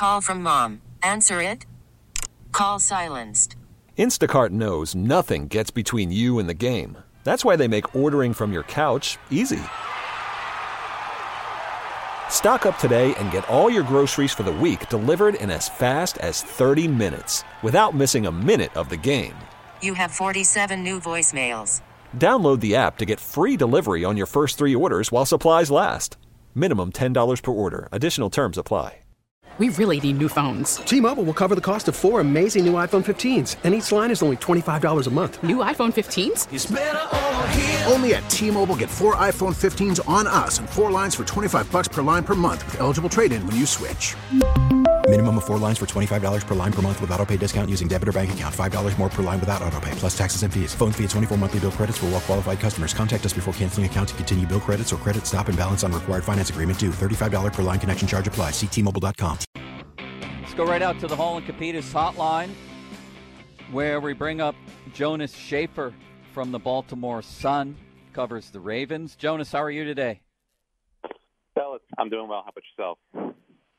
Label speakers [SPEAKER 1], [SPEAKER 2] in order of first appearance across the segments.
[SPEAKER 1] Call from mom. Answer it. Call silenced.
[SPEAKER 2] Instacart knows nothing gets between you and the game. That's why they make ordering from your couch easy. Stock up today and get all your groceries for the week delivered in as fast as 30 minutes without missing a minute of the game.
[SPEAKER 1] You have 47 new voicemails.
[SPEAKER 2] Download the app to get free delivery on your first 3 orders while supplies last. Minimum $10 per order. Additional terms apply.
[SPEAKER 3] We really need new phones.
[SPEAKER 4] T-Mobile will cover the cost of 4 amazing new iPhone 15s, and each line is only $25 a month.
[SPEAKER 3] New iPhone 15s?
[SPEAKER 5] It's better over here. Only at T-Mobile, get 4 iPhone 15s on us and 4 lines for $25 per line per month with eligible trade-in when you switch.
[SPEAKER 6] Minimum of 4 lines for $25 per line per month with autopay discount using debit or bank account. $5 more per line without autopay, plus taxes and fees. Phone fee at 24 monthly bill credits for well-qualified customers. Contact us before canceling account to continue bill credits or credit stop and balance on required finance agreement due. $35 per line connection charge applies. See T-Mobile.com.
[SPEAKER 7] Let's go right out to the Hall and Capitas hotline, where we bring up Jonas Shaffer from the Baltimore Sun, covers the Ravens. Jonas, how are you today?
[SPEAKER 8] Fellas, I'm doing well. How about yourself?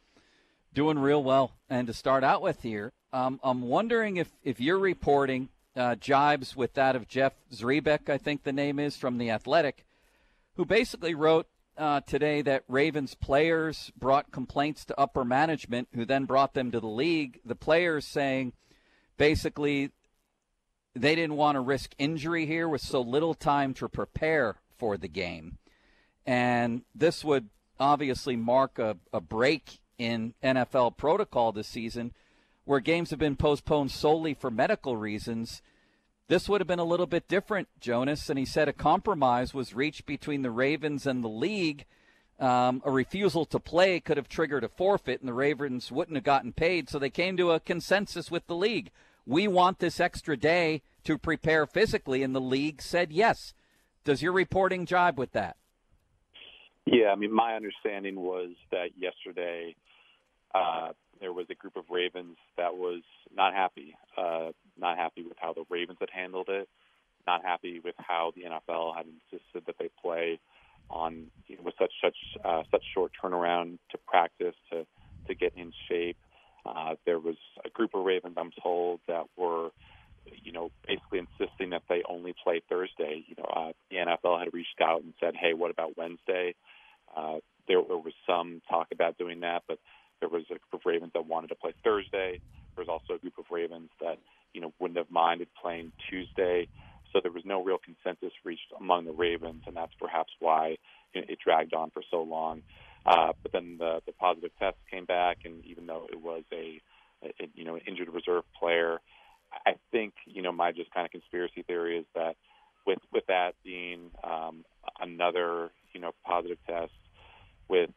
[SPEAKER 7] Doing real well. And to start out with here, I'm wondering if you're reporting jibes with that of Jeff Zrebiec, I think the name is, from The Athletic, who basically wrote today that Ravens players brought complaints to upper management, who then brought them to the league. The players saying basically they didn't want to risk injury here with so little time to prepare for the game. And this would obviously mark a break in NFL protocol this season, where games have been postponed solely for medical reasons. This would have been a little bit different, Jonas, and he said a compromise was reached between the Ravens and the league. A refusal to play could have triggered a forfeit, and the Ravens wouldn't have gotten paid, so they came to a consensus with the league. We want this extra day to prepare physically, and the league said yes. Does your reporting jibe with that?
[SPEAKER 8] Yeah, I mean, my understanding was that yesterday there was a group of Ravens that was not happy with how the Ravens had handled it, not happy with how the NFL had insisted that they play on with such short turnaround to practice to get in shape. There was a group of Ravens, I'm told, that were basically insisting that they only play Thursday. The NFL had reached out and said, hey, what about Wednesday? There was some talk about doing that, but there was a group of Ravens that wanted to play Thursday. There was also a group of Ravens that, wouldn't have minded playing Tuesday. So there was no real consensus reached among the Ravens, and that's perhaps why it dragged on for so long. But then the positive test came back, and even though it was an injured reserve player, I think, my just kind of conspiracy theory is that with that being another, positive test, with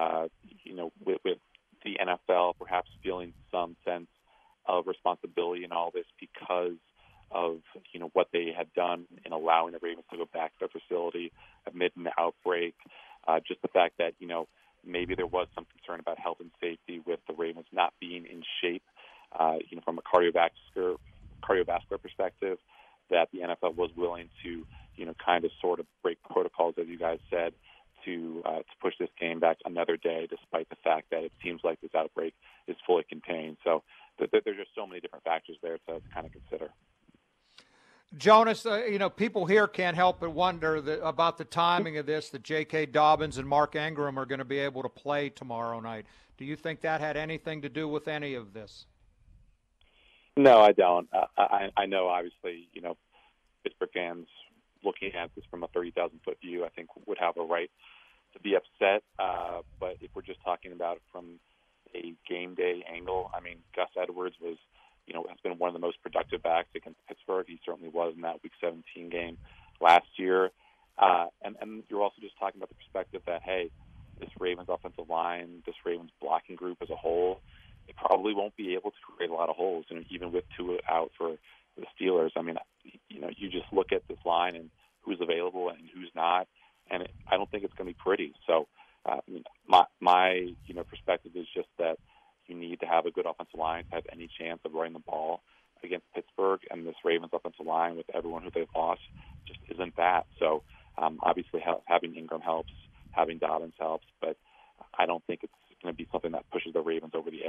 [SPEAKER 8] the NFL perhaps feeling some sense of responsibility in all this because of, what they had done in allowing the Ravens to go back to their facility amid an outbreak. Just the fact that, maybe there was some concern about health and safety with the Ravens not being in shape, from a cardiovascular perspective, that the NFL was willing to, kind of sort of break protocols, as you guys said, to push this game back another day, despite the fact that it seems like this outbreak is fully contained. So there's just so many different factors there to kind of consider.
[SPEAKER 9] Jonas, people here can't help but wonder about the timing of this, that J.K. Dobbins and Mark Ingram are going to be able to play tomorrow night. Do you think that had anything to do with any of this?
[SPEAKER 8] No, I don't. I know, obviously, Pittsburgh fans looking at this from a 30,000-foot view, I think would have a right to be upset. But if we're just talking about it from a game day angle, I mean, Gus Edwards has been one of the most productive backs against Pittsburgh. He certainly was in that Week 17 game last year. And you're also just talking about the perspective that, hey, this Ravens offensive line, this Ravens blocking group as a whole, it probably won't be able to create a lot of holes, even with Tua out for the Steelers. I mean, you just look at this line and who's available and who's not, and I don't think it's going to be pretty. So, my perspective is just that you need to have a good offensive line to have any chance of running the ball against Pittsburgh, and this Ravens offensive line with everyone who they've lost just isn't that. So, obviously, having Ingram helps, having Dobbins helps, but I don't think it's going to be something that pushes the Ravens over the edge in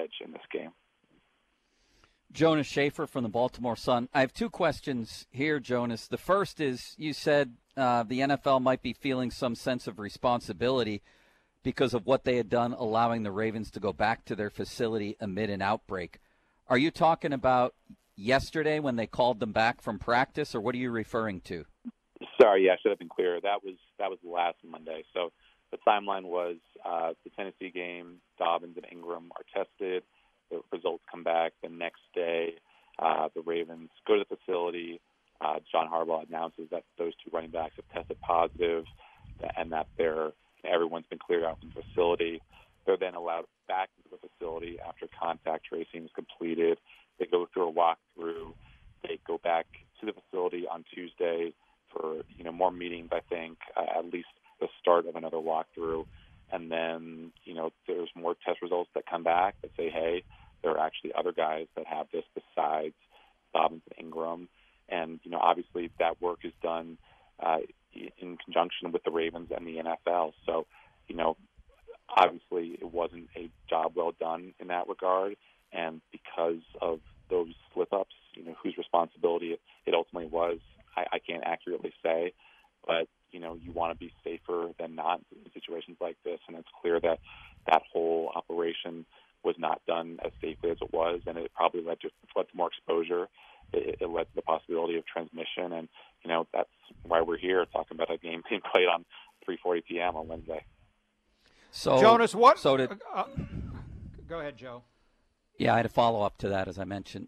[SPEAKER 8] game.
[SPEAKER 7] Jonas Schaefer from the Baltimore Sun. I have two questions here, Jonas. The first is, you said the NFL might be feeling some sense of responsibility because of what they had done, allowing the Ravens to go back to their facility amid an outbreak. Are you talking about yesterday when they called them back from practice, or what are you referring to?
[SPEAKER 8] Sorry, yeah, I should have been clear. That was last Monday. So the timeline was the Tennessee game, Dobbins and Ingram are tested. The results come back the next day. The Ravens go to the facility. John Harbaugh announces that those two running backs have tested positive and that everyone's been cleared out from the facility. They're then allowed back into the facility after contact tracing is completed. They go through a walkthrough. They go back to the facility on Tuesday for more meetings, I think, at least the start of another walkthrough. And then, there's more test results that come back that say, hey, there are actually other guys that have this besides Dobbins and Ingram. And, obviously that work is done in conjunction with the Ravens and the NFL. So, obviously it wasn't a job well done in that regard. And because of those slip-ups, whose responsibility it ultimately was, I can't accurately say. But, you want to be safer than not in situations like this. And it's clear that that whole operation was not done as safely as it was, and it probably led to more exposure. It led to the possibility of transmission. And, that's why we're here talking about a game being played on 3:40 p.m. on Wednesday.
[SPEAKER 9] So, Jonas, what?
[SPEAKER 7] So did,
[SPEAKER 9] go ahead, Joe.
[SPEAKER 7] Yeah, I had a follow-up to that, as I mentioned.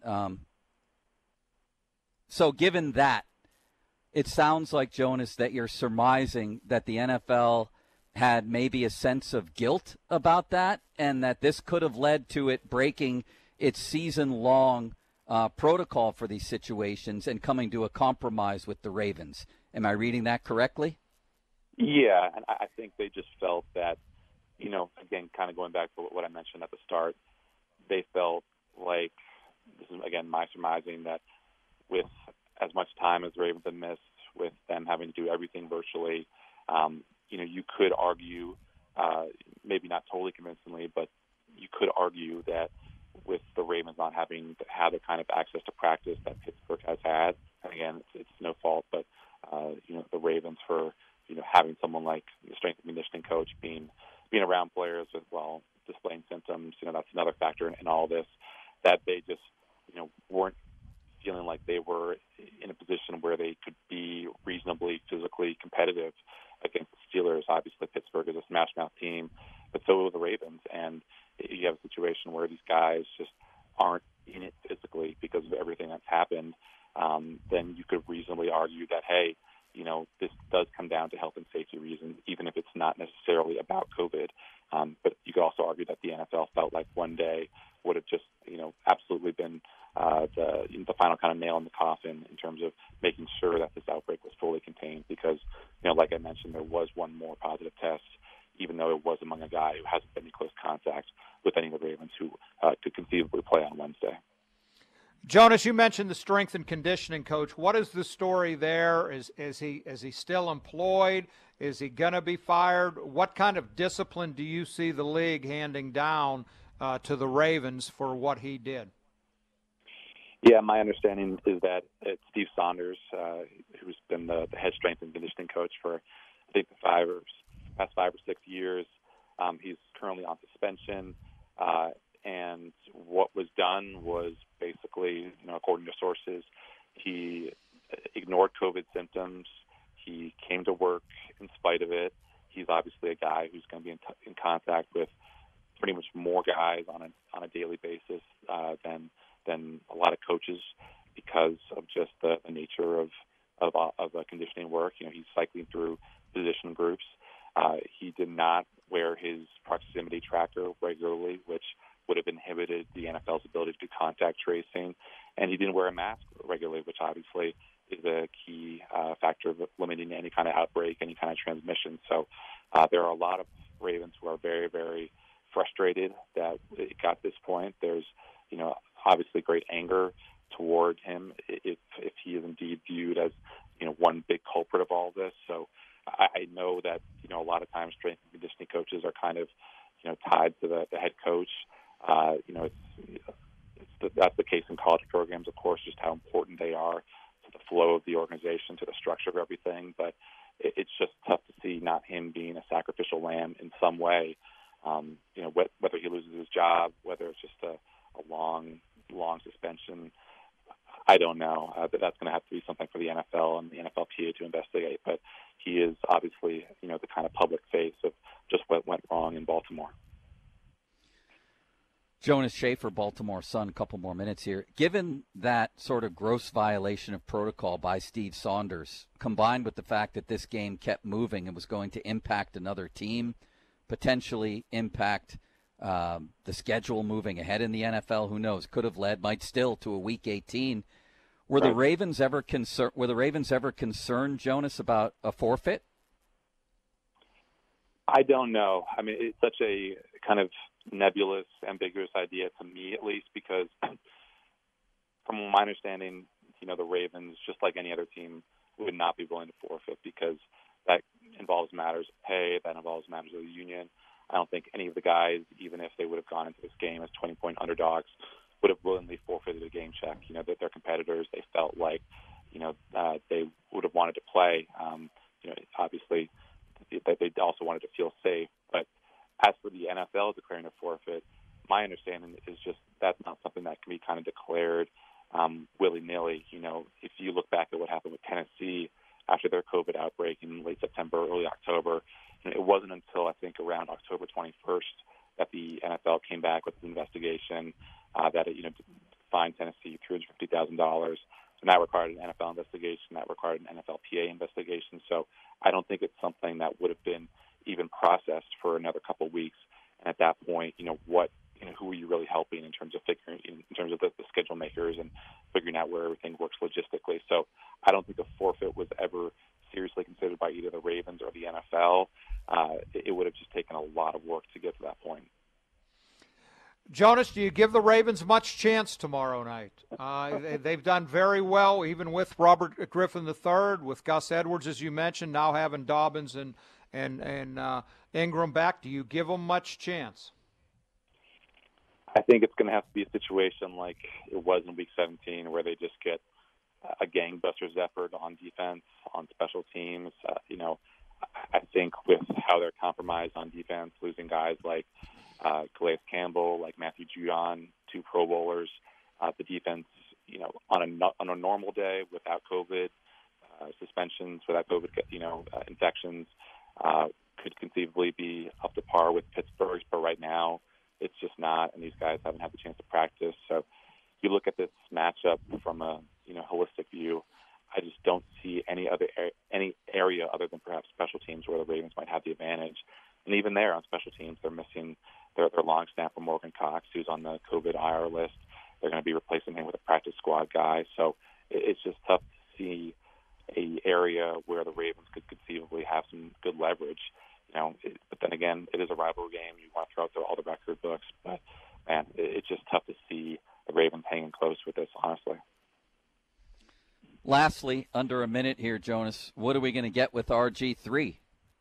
[SPEAKER 7] So given that, it sounds like, Jonas, that you're surmising that the NFL had maybe a sense of guilt about that, and that this could have led to it breaking its season-long protocol for these situations and coming to a compromise with the Ravens. Am I reading that correctly?
[SPEAKER 8] Yeah, and I think they just felt that, again, kind of going back to what I mentioned at the start, they felt like, this is, again, my surmising, that with as much time as the Ravens have missed, with them having to do everything virtually, you could argue, maybe not totally convincingly, but you could argue that with the Ravens not having had the kind of access to practice that Pittsburgh has had, and again, it's no fault, but the Ravens for having someone like the strength and conditioning coach being around players with displaying symptoms, that's another factor in all this, that they just weren't feeling like they were in a position where they could be reasonably physically competitive against the Steelers. Obviously, Pittsburgh is a smash-mouth team, but so are the Ravens. And you have a situation where these guys just aren't in it physically because of everything that's happened. Then you could reasonably argue that, hey, this does come down to health and safety reasons, even if it's not necessarily about COVID. But you could also argue that the NFL felt like one day would have just, absolutely been the final kind of nail in the coffin in terms of making sure that this outbreak was fully contained. Because, like I mentioned, there was one more positive test, even though it was among a guy who hasn't been in close contact with any of the Ravens who could conceivably play on Wednesday.
[SPEAKER 9] Jonas, you mentioned the strength and conditioning coach. What is the story there? Is he still employed? Is he going to be fired? What kind of discipline do you see the league handing down to the Ravens for what he did?
[SPEAKER 8] Yeah, my understanding is that it's Steve Saunders, who's been the head strength and conditioning coach for, I think, the past 5 or 6 years. He's currently on suspension. And what was done was basically, according to sources, he ignored COVID symptoms. He came to work in spite of it. He's obviously a guy who's going to be in contact with pretty much more guys on a daily basis than a lot of coaches because of just the nature of conditioning work. He's cycling through position groups. He did not wear his proximity tracker regularly, which would have inhibited the NFL's ability to do contact tracing. And he didn't wear a mask regularly, which obviously is a key factor of limiting any kind of outbreak, any kind of transmission. So there are a lot of Ravens who are very, very frustrated that it got this point. There's, obviously great anger toward him if he is indeed viewed as, one big culprit of all this. So I know that, a lot of times strength and conditioning coaches are kind of, tied to the head coach. college programs, of course, just how important they are to the flow of the organization, to the structure of everything. But it's just tough to see not him being a sacrificial lamb in some way. Whether he loses his job, whether it's just a long suspension, I don't know. But that's going to have to be something for the NFL and the NFLPA to investigate. But he is obviously, the kind of public face of just what went wrong in Baltimore.
[SPEAKER 7] Jonas Shaffer, Baltimore Sun, a couple more minutes here. Given that sort of gross violation of protocol by Steve Saunders, combined with the fact that this game kept moving and was going to impact another team, potentially impact the schedule moving ahead in the NFL, who knows, could have led, might still, to a Week 18. Were the Ravens ever concerned, Jonas, about a forfeit?
[SPEAKER 8] I don't know. I mean, it's such a kind of nebulous, ambiguous idea to me, at least, because from my understanding, the Ravens, just like any other team, would not be willing to forfeit because that involves matters of pay, that involves matters of the union. I don't think any of the guys, even if they would have gone into this game as 20-point underdogs, would have willingly forfeited a game check. That their competitors, they felt like, they would have wanted to play. Obviously, they also wanted to feel safe. But as for the NFL declaring a forfeit, my understanding is just that's not something that can be kind of declared willy-nilly. If you look back at what happened with Tennessee after their COVID outbreak in late September, early October, it wasn't until I think around October 21st that the NFL came back with an investigation that it fined Tennessee $350,000. And that required an NFL investigation. That required an NFLPA investigation. So I don't think it's something that would have been even processed for another couple of weeks. And at that point, who are you really helping in terms of the schedule makers and figuring out where everything works logistically. So I don't think the forfeit was ever seriously considered by either the Ravens or the NFL. It would have just taken a lot of work to get to that point.
[SPEAKER 9] Jonas, do you give the Ravens much chance tomorrow night? They've done very well, even with Robert Griffin III, with Gus Edwards, as you mentioned, now having Dobbins and Ingram back. Do you give them much chance?
[SPEAKER 8] I think it's going to have to be a situation like it was in Week 17, where they just get a gangbusters effort on defense, on special teams. I think with how they're compromised on defense, losing guys like Calais Campbell, like Matthew Judon, 2 Pro Bowlers, the defense, on a normal day without COVID suspensions, without COVID, infections, could conceivably be up to par with Pittsburgh's, but right now it's just not, and these guys haven't had the chance to practice. So you look at this matchup from a holistic view, I just don't see any area other than perhaps special teams where the Ravens might have the advantage. And even there on special teams, they're missing their long snapper Morgan Cox, who's on the COVID IR list. They're going to be replacing him with a practice squad guy. So it's just tough to see an area where the Ravens could conceivably have some good leverage. But then again, it is a rivalry game. You want to throw out all the record books, but man, it's just tough to see the Ravens hanging close with this, honestly.
[SPEAKER 7] Lastly, under a minute here, Jonas, what are we going to get with RG3?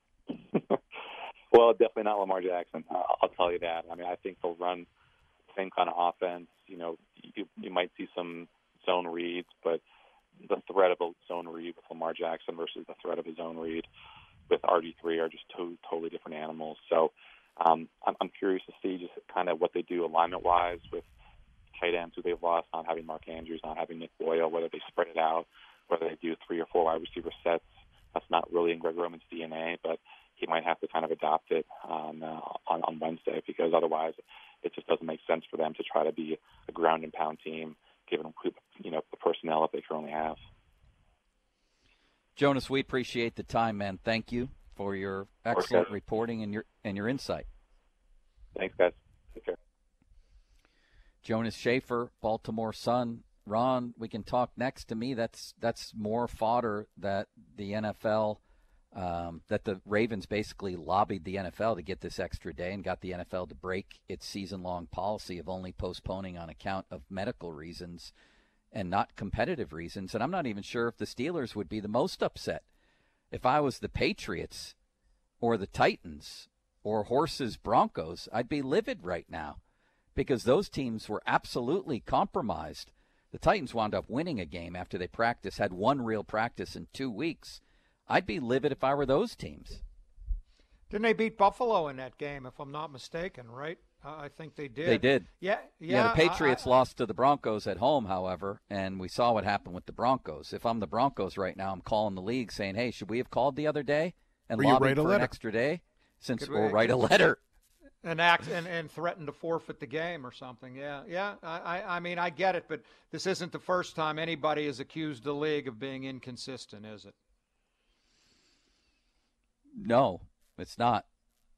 [SPEAKER 8] Well, definitely not Lamar Jackson. I'll tell you that. I mean, I think they'll run the same kind of offense. You might see some zone reads, but the threat of a zone read with Lamar Jackson versus the threat of a zone read with RG3 are just totally different animals. So I'm curious to see just kind of what they do alignment-wise with tight ends who they've lost, not having Mark Andrews, not having Nick Boyle, whether they spread it out, whether they do 3 or 4 wide receiver sets. That's not really in Greg Roman's DNA, but he might have to kind of adopt it on Wednesday, because otherwise it just doesn't make sense for them to try to be a ground and pound team given the personnel that they currently have.
[SPEAKER 7] Jonas, we appreciate the time, man. Thank you for your excellent reporting and your insight.
[SPEAKER 8] Thanks, guys. Take care.
[SPEAKER 7] Jonas Shaffer, Baltimore Sun. Ron, we can talk next. To me, that's more fodder that the NFL, that the Ravens basically lobbied the NFL to get this extra day and got the NFL to break its season-long policy of only postponing on account of medical reasons and not competitive reasons. And I'm not even sure if the Steelers would be the most upset. If I was the Patriots or the Titans or Horses Broncos, I'd be livid right now, because those teams were absolutely compromised The Titans wound up winning a game after they had one real practice in 2 weeks. I'd be livid if I were those teams.
[SPEAKER 9] Didn't they beat Buffalo in that game, if I'm not mistaken, right? I think they did.
[SPEAKER 7] They did.
[SPEAKER 9] Yeah.
[SPEAKER 7] The Patriots lost to the Broncos at home, however, and we saw what happened with the Broncos. If I'm the Broncos right now, I'm calling the league saying, hey, should we have called the other day and lobbied for an extra day? Or write a letter.
[SPEAKER 9] And threaten to forfeit the game or something. Yeah. I mean, I get it, but this isn't the first time anybody has accused the league of being inconsistent, is it?
[SPEAKER 7] No, it's not.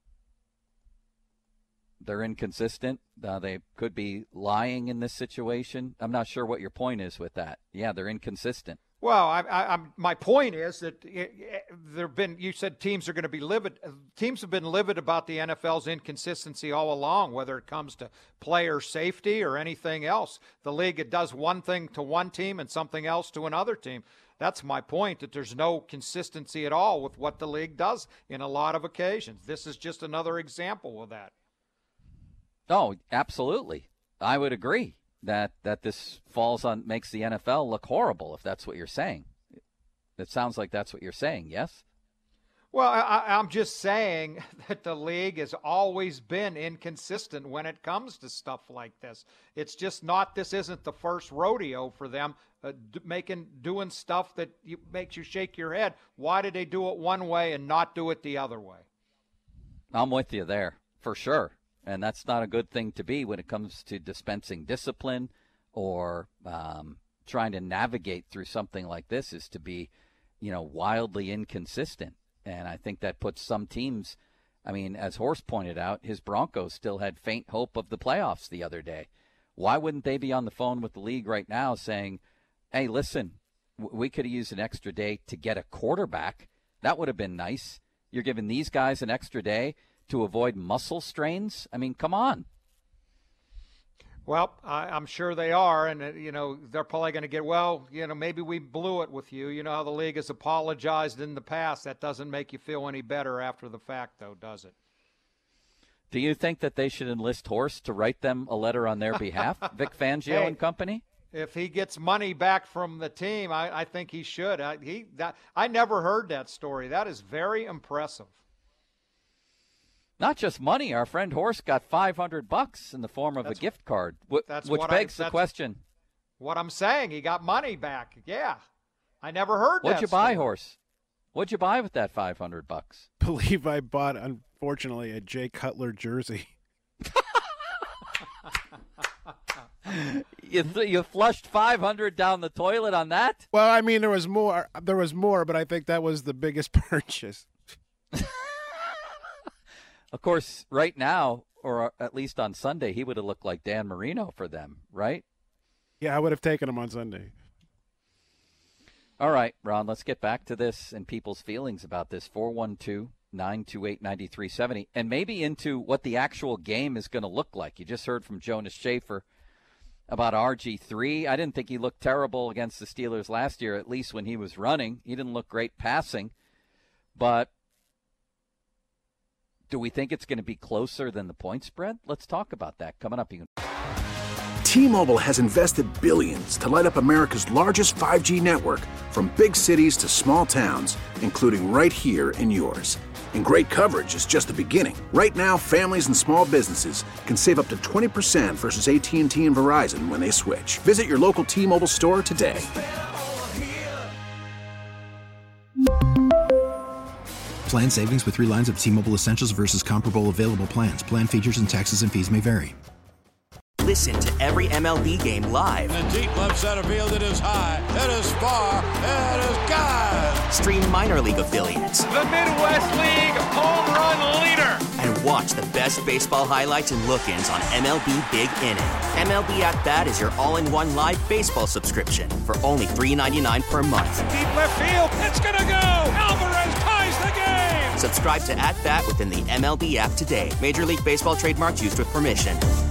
[SPEAKER 7] They're inconsistent. They could be lying in this situation. I'm not sure what your point is with that. Yeah, they're inconsistent.
[SPEAKER 9] Well, my point is that you said teams are going to be livid. Teams have been livid about the NFL's inconsistency all along, whether it comes to player safety or anything else. The league, it does one thing to one team and something else to another team. That's my point, that there's no consistency at all with what the league does in a lot of occasions. This is just another example of that.
[SPEAKER 7] Oh, absolutely. I would agree that this makes the NFL look horrible, if that's what you're saying. It sounds like that's what you're saying, yes?
[SPEAKER 9] Well, I'm just saying that the league has always been inconsistent when it comes to stuff like this. It's just this isn't the first rodeo for them doing stuff that makes you shake your head. Why did they do it one way and not do it the other way?
[SPEAKER 7] I'm with you there, for sure. And that's not a good thing to be when it comes to dispensing discipline or trying to navigate through something like this, is to be, wildly inconsistent. And I think that puts some teams, as Horst pointed out, his Broncos still had faint hope of the playoffs the other day. Why wouldn't they be on the phone with the league right now saying, hey, listen, we could have used an extra day to get a quarterback. That would have been nice. You're giving these guys an extra day to avoid muscle strains? Come on.
[SPEAKER 9] Well, I'm sure they are, and, they're probably going to get, maybe we blew it with you. You know how the league has apologized in the past. That doesn't make you feel any better after the fact, though, does it?
[SPEAKER 7] Do you think that they should enlist Horst to write them a letter on their behalf, Vic Fangio and company?
[SPEAKER 9] If he gets money back from the team, I think he should. I never heard that story. That is very impressive.
[SPEAKER 7] Not just money. Our friend Horst got $500 in the form of a gift card, which begs the question.
[SPEAKER 9] What I'm saying, he got money back. Yeah, I never heard that.
[SPEAKER 7] What'd you buy, Horst? What'd you buy with that $500?
[SPEAKER 10] Believe I bought, unfortunately, a Jay Cutler jersey.
[SPEAKER 7] You flushed $500 down the toilet on that?
[SPEAKER 10] Well, there was more. But I think that was the biggest purchase.
[SPEAKER 7] Of course, right now, or at least on Sunday, he would have looked like Dan Marino for them, right?
[SPEAKER 10] Yeah, I would have taken him on Sunday.
[SPEAKER 7] All right, Ron, let's get back to this and people's feelings about this. 412-928-9370, and maybe into what the actual game is going to look like. You just heard from Jonas Shaffer about RG3. I didn't think he looked terrible against the Steelers last year, at least when he was running. He didn't look great passing, but do we think it's going to be closer than the point spread? Let's talk about that coming up.
[SPEAKER 5] T-Mobile has invested billions to light up America's largest 5G network, from big cities to small towns, including right here in yours. And great coverage is just the beginning. Right now, families and small businesses can save up to 20% versus AT&T and Verizon when they switch. Visit your local T-Mobile store today.
[SPEAKER 6] Plan savings with 3 lines of T-Mobile Essentials versus comparable available plans. Plan features and taxes and fees may vary.
[SPEAKER 11] Listen to every MLB game live.
[SPEAKER 12] In the deep left center field, it is high, it is far, it is gone.
[SPEAKER 11] Stream minor league affiliates.
[SPEAKER 13] The Midwest League home run leader.
[SPEAKER 11] And watch the best baseball highlights and look-ins on MLB Big Inning. MLB At Bat is your all-in-one live baseball subscription for only $3.99 per month.
[SPEAKER 13] Deep left field, it's gonna go. Alvarez ties the game.
[SPEAKER 11] Subscribe to At Bat within the MLB app today. Major League Baseball trademarks used with permission.